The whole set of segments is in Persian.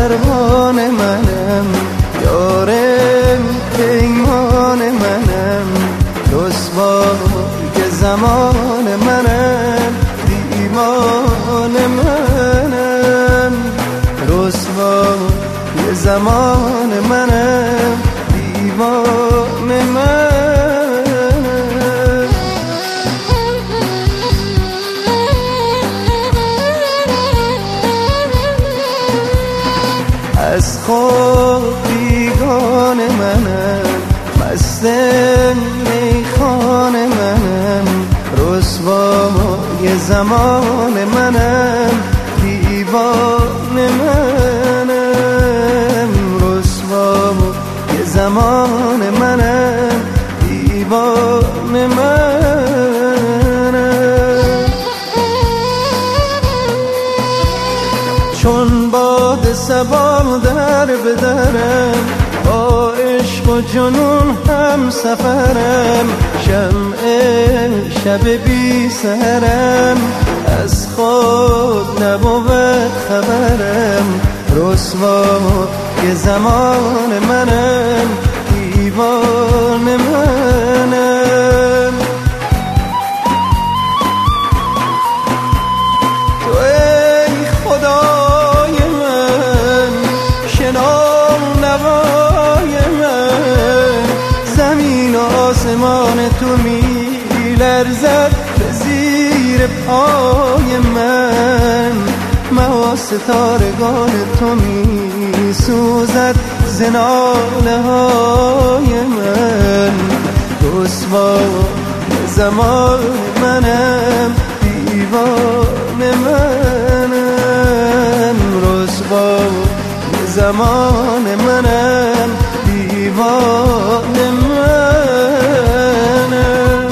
پروانه منم، یارم پیمان منم، رسوای زمان منم، دیوان منم، رسوای زمان منم، دیوان منم. از خود بیگانه منم، مست میخانه منم، رسوای زمان منم، دیوانه منم، رسوای زمان منم، دیوانه منم. چون باد صبا در به درم، با عشق و جنون هم سفرم، شمع شب بی سهرم، از خود نبود خبرم، رسوای زمان منم، دیوان منم. تو ای خدای من، شنو نوای من، زمین و آسمان تو می لرزد به زیر پای من، ماه ستارگان تو می سوزد ز ناله های من، رسوای زمان منم، دیوان منم، رسوای زمان منم، دیوان منم.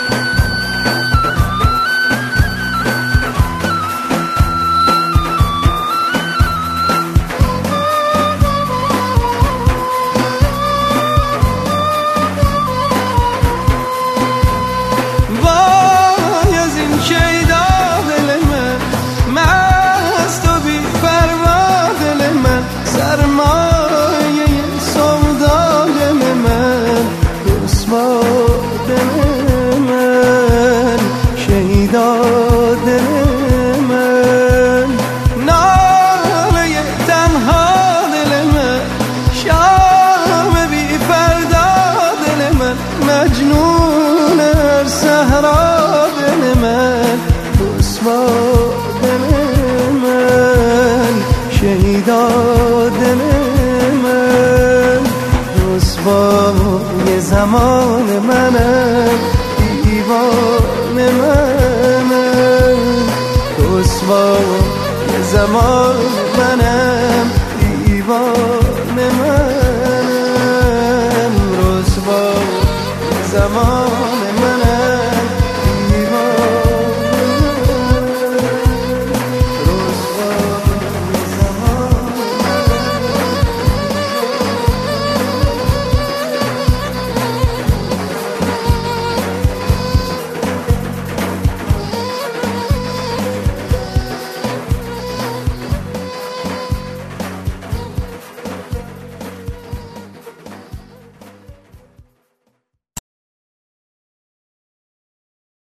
وای از این شیدا دل من، مست و بی پروا دل من، سرمایه سودا دل من، رسوا دل من، شیدا دل من، ناله تنها دل من، شام بی فردا دل من، مجنون هر صحرا دل من، رسوا دل من، شیدا دل من، رسوای زمان منم، دیوان منم، رسوای زمان